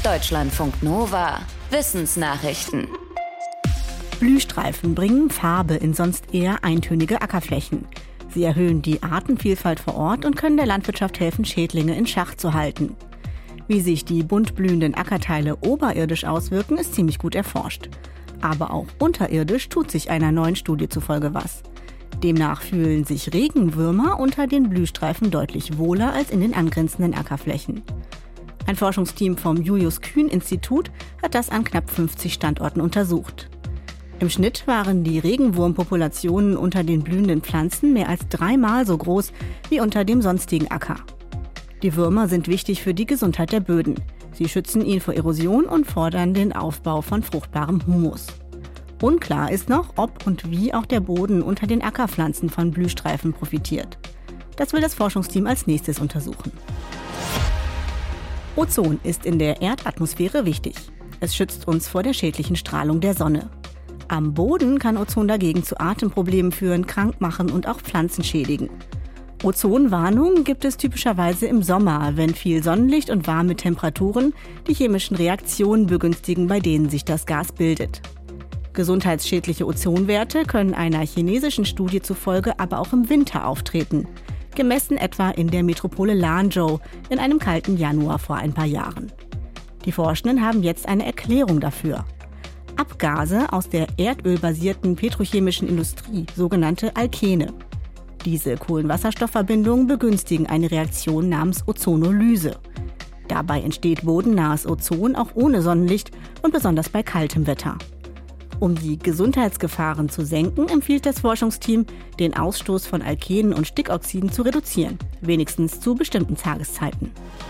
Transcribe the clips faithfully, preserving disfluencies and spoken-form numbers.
Deutschlandfunk Nova Wissensnachrichten. Blühstreifen bringen Farbe in sonst eher eintönige Ackerflächen. Sie erhöhen die Artenvielfalt vor Ort und können der Landwirtschaft helfen, Schädlinge in Schach zu halten. Wie sich die bunt blühenden Ackerteile oberirdisch auswirken, ist ziemlich gut erforscht. Aber auch unterirdisch tut sich einer neuen Studie zufolge was. Demnach fühlen sich Regenwürmer unter den Blühstreifen deutlich wohler als in den angrenzenden Ackerflächen. Ein Forschungsteam vom Julius-Kühn-Institut hat das an knapp fünfzig Standorten untersucht. Im Schnitt waren die Regenwurmpopulationen unter den blühenden Pflanzen mehr als dreimal so groß wie unter dem sonstigen Acker. Die Würmer sind wichtig für die Gesundheit der Böden. Sie schützen ihn vor Erosion und fordern den Aufbau von fruchtbarem Humus. Unklar ist noch, ob und wie auch der Boden unter den Ackerpflanzen von Blühstreifen profitiert. Das will das Forschungsteam als nächstes untersuchen. Ozon ist in der Erdatmosphäre wichtig. Es schützt uns vor der schädlichen Strahlung der Sonne. Am Boden kann Ozon dagegen zu Atemproblemen führen, krank machen und auch Pflanzen schädigen. Ozonwarnung gibt es typischerweise im Sommer, wenn viel Sonnenlicht und warme Temperaturen die chemischen Reaktionen begünstigen, bei denen sich das Gas bildet. Gesundheitsschädliche Ozonwerte können einer chinesischen Studie zufolge aber auch im Winter auftreten, gemessen etwa in der Metropole Lanzhou in einem kalten Januar vor ein paar Jahren. Die Forschenden haben jetzt eine Erklärung dafür. Abgase aus der erdölbasierten petrochemischen Industrie, sogenannte Alkene. Diese Kohlenwasserstoffverbindungen begünstigen eine Reaktion namens Ozonolyse. Dabei entsteht bodennahes Ozon auch ohne Sonnenlicht und besonders bei kaltem Wetter. Um die Gesundheitsgefahren zu senken, empfiehlt das Forschungsteam, den Ausstoß von Alkenen und Stickoxiden zu reduzieren, wenigstens zu bestimmten Tageszeiten.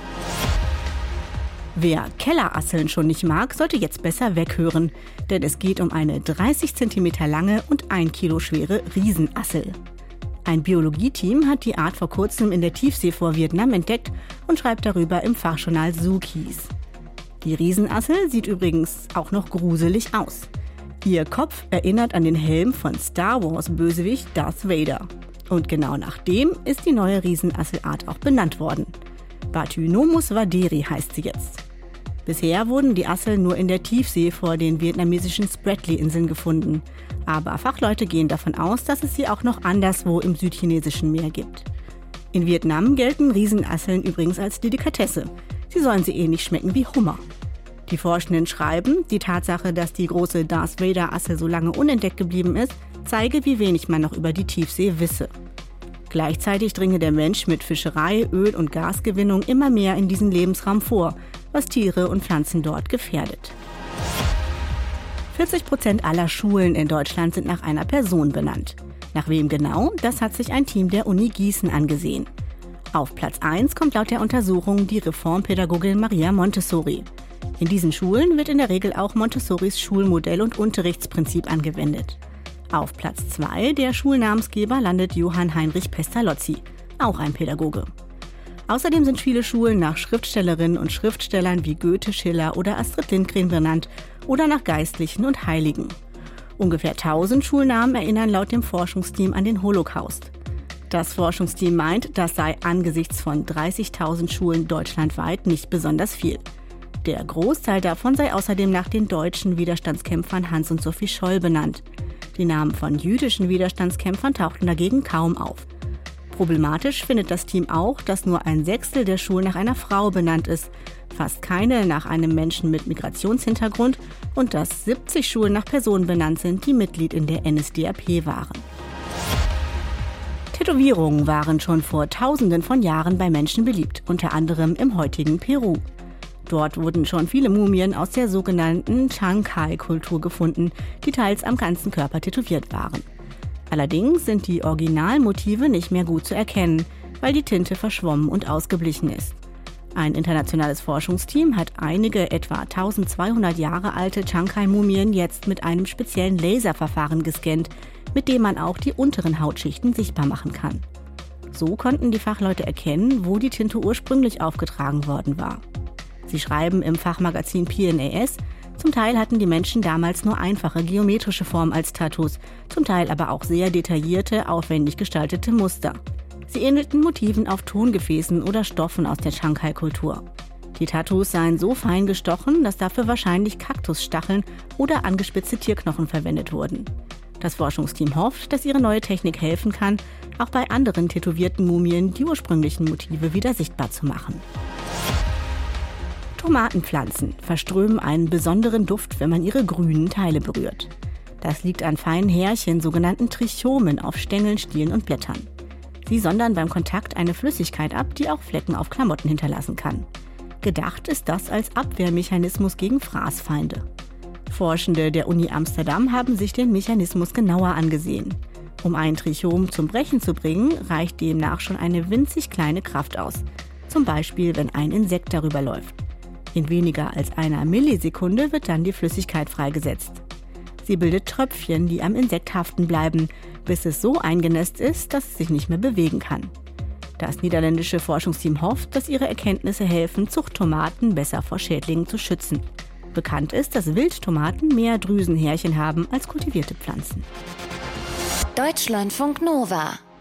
Wer Kellerasseln schon nicht mag, sollte jetzt besser weghören, denn es geht um eine dreißig Zentimeter lange und ein Kilo schwere Riesenassel. Ein Biologieteam hat die Art vor kurzem in der Tiefsee vor Vietnam entdeckt und schreibt darüber im Fachjournal Zookeys. Die Riesenassel sieht übrigens auch noch gruselig aus. Ihr Kopf erinnert an den Helm von Star Wars-Bösewicht Darth Vader. Und genau nach dem ist die neue Riesenasselart auch benannt worden. Bathynomus vaderi heißt sie jetzt. Bisher wurden die Asseln nur in der Tiefsee vor den vietnamesischen Spratly-Inseln gefunden. Aber Fachleute gehen davon aus, dass es sie auch noch anderswo im südchinesischen Meer gibt. In Vietnam gelten Riesenasseln übrigens als Delikatesse. Sie sollen sie ähnlich schmecken wie Hummer. Die Forschenden schreiben, die Tatsache, dass die große Darth Vader-Assel so lange unentdeckt geblieben ist, zeige, wie wenig man noch über die Tiefsee wisse. Gleichzeitig dringe der Mensch mit Fischerei, Öl- und Gasgewinnung immer mehr in diesen Lebensraum vor, was Tiere und Pflanzen dort gefährdet. vierzig Prozent aller Schulen in Deutschland sind nach einer Person benannt. Nach wem genau? Das hat sich ein Team der Uni Gießen angesehen. Auf Platz eins kommt laut der Untersuchung die Reformpädagogin Maria Montessori. In diesen Schulen wird in der Regel auch Montessoris Schulmodell und Unterrichtsprinzip angewendet. Auf Platz zwei der Schulnamensgeber landet Johann Heinrich Pestalozzi, auch ein Pädagoge. Außerdem sind viele Schulen nach Schriftstellerinnen und Schriftstellern wie Goethe, Schiller oder Astrid Lindgren benannt oder nach Geistlichen und Heiligen. Ungefähr tausend Schulnamen erinnern laut dem Forschungsteam an den Holocaust. Das Forschungsteam meint, das sei angesichts von dreißigtausend Schulen deutschlandweit nicht besonders viel. Der Großteil davon sei außerdem nach den deutschen Widerstandskämpfern Hans und Sophie Scholl benannt. Die Namen von jüdischen Widerstandskämpfern tauchten dagegen kaum auf. Problematisch findet das Team auch, dass nur ein Sechstel der Schulen nach einer Frau benannt ist, fast keine nach einem Menschen mit Migrationshintergrund und dass siebzig Schulen nach Personen benannt sind, die Mitglied in der N S D A P waren. Tätowierungen waren schon vor Tausenden von Jahren bei Menschen beliebt, unter anderem im heutigen Peru. Dort wurden schon viele Mumien aus der sogenannten Chancay-Kultur gefunden, die teils am ganzen Körper tätowiert waren. Allerdings sind die Originalmotive nicht mehr gut zu erkennen, weil die Tinte verschwommen und ausgeblichen ist. Ein internationales Forschungsteam hat einige etwa eintausendzweihundert Jahre alte Chancay-Mumien jetzt mit einem speziellen Laserverfahren gescannt, mit dem man auch die unteren Hautschichten sichtbar machen kann. So konnten die Fachleute erkennen, wo die Tinte ursprünglich aufgetragen worden war. Sie schreiben im Fachmagazin P N A S, zum Teil hatten die Menschen damals nur einfache geometrische Formen als Tattoos, zum Teil aber auch sehr detaillierte, aufwendig gestaltete Muster. Sie ähnelten Motiven auf Tongefäßen oder Stoffen aus der Chancay-Kultur. Die Tattoos seien so fein gestochen, dass dafür wahrscheinlich Kaktusstacheln oder angespitzte Tierknochen verwendet wurden. Das Forschungsteam hofft, dass ihre neue Technik helfen kann, auch bei anderen tätowierten Mumien die ursprünglichen Motive wieder sichtbar zu machen. Tomatenpflanzen verströmen einen besonderen Duft, wenn man ihre grünen Teile berührt. Das liegt an feinen Härchen, sogenannten Trichomen, auf Stängeln, Stielen und Blättern. Sie sondern beim Kontakt eine Flüssigkeit ab, die auch Flecken auf Klamotten hinterlassen kann. Gedacht ist das als Abwehrmechanismus gegen Fraßfeinde. Forschende der Uni Amsterdam haben sich den Mechanismus genauer angesehen. Um ein Trichom zum Brechen zu bringen, reicht demnach schon eine winzig kleine Kraft aus. Zum Beispiel, wenn ein Insekt darüber läuft. In weniger als einer Millisekunde wird dann die Flüssigkeit freigesetzt. Sie bildet Tröpfchen, die am Insekt haften bleiben, bis es so eingenässt ist, dass es sich nicht mehr bewegen kann. Das niederländische Forschungsteam hofft, dass ihre Erkenntnisse helfen, Zuchttomaten besser vor Schädlingen zu schützen. Bekannt ist, dass Wildtomaten mehr Drüsenhärchen haben als kultivierte Pflanzen. Deutschlandfunk Nova